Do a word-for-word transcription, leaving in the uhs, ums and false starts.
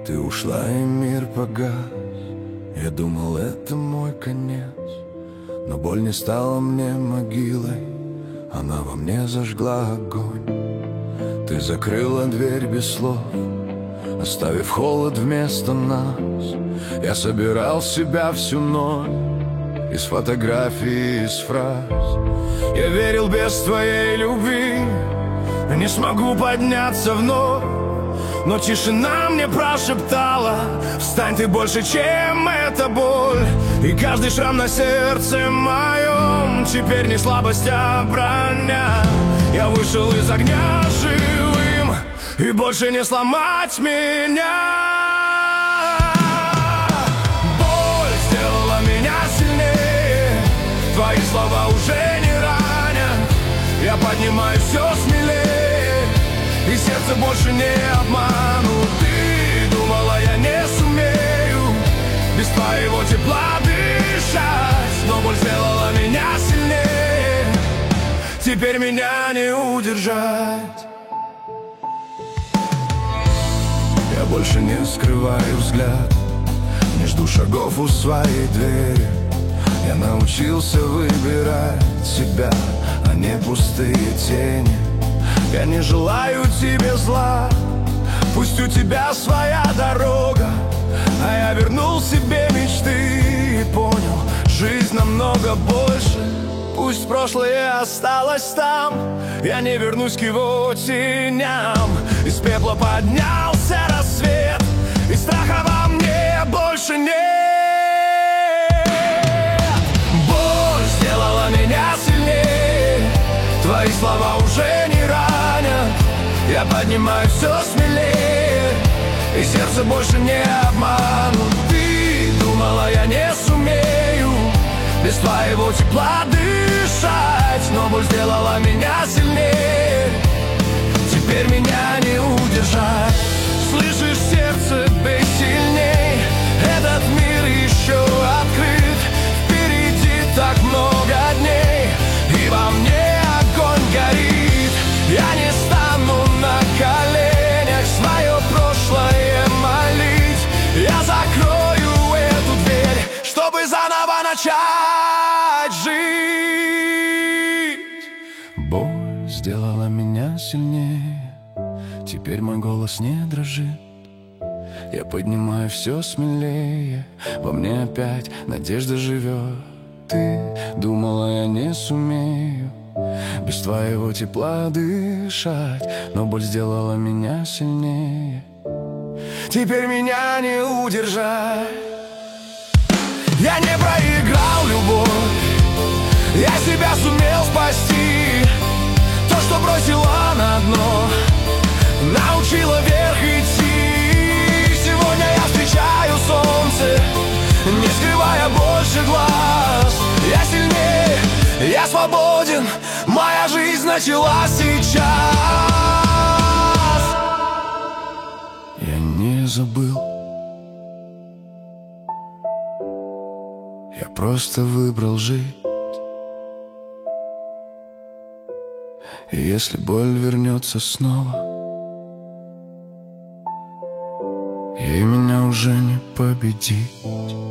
Ты ушла, и мир погас. Я думал, это мой конец, но боль не стала мне могилой, она во мне зажгла огонь. Ты закрыла дверь без слов, оставив холод вместо нас. Я собирал себя всю ночь из фотографий, из фраз. Я верил, без твоей любви не смогу подняться вновь, но тишина мне прошептала: встань, ты больше, чем эта боль. И каждый шрам на сердце моем теперь не слабость, а броня. Я вышел из огня живым, и больше не сломать меня. Боль сделала меня сильнее, твои слова уже не ранят. Я поднимаюсь все смелее, и сердце больше не обману. Ты думала, я не сумею без твоего тепла дышать, но боль сделала меня сильнее, теперь меня не удержать. Я больше не скрываю взгляд, не жду шагов у своей двери. Я научился выбирать себя, а не пустые тени. Я не желаю тебе зла, пусть у тебя своя дорога, а я вернул себе мечты и понял, жизнь намного больше. Пусть прошлое осталось там, я не вернусь к его теням. Из пепла поднялся рассвет, и страха во мне больше нет. Боль сделала меня сильнее, твои слова уже не ранят. Я поднимаюсь все смелее, и сердце больше не обману. Ты думала, я не сумею без твоего тепла дышать, но боль сделала меня сильнее, теперь меня не удержать. Слышишь, сердце, бей сильней, этот мир еще открыт. Впереди так много дней, и во мне огонь горит. Я не стану на коленях свое прошлое молить. Я закрою эту дверь, чтобы заново начать жить. Боль сделала меня сильнее, теперь мой голос не дрожит. Я поднимаю все смелее, во мне опять надежда живет. Ты думала, я не сумею без твоего тепла дышать, но боль сделала меня сильнее, теперь меня не удержать. Я не проиграл любовь, я себя сумел спасти. То, что бросила на дно, научила вверх идти. Сегодня я встречаю солнце, не скрывая больше глаз. Я сильнее, я свободен, моя жизнь началась сейчас. Я не забыл, я просто выбрал жить. И если боль вернется снова, ей меня уже не победить.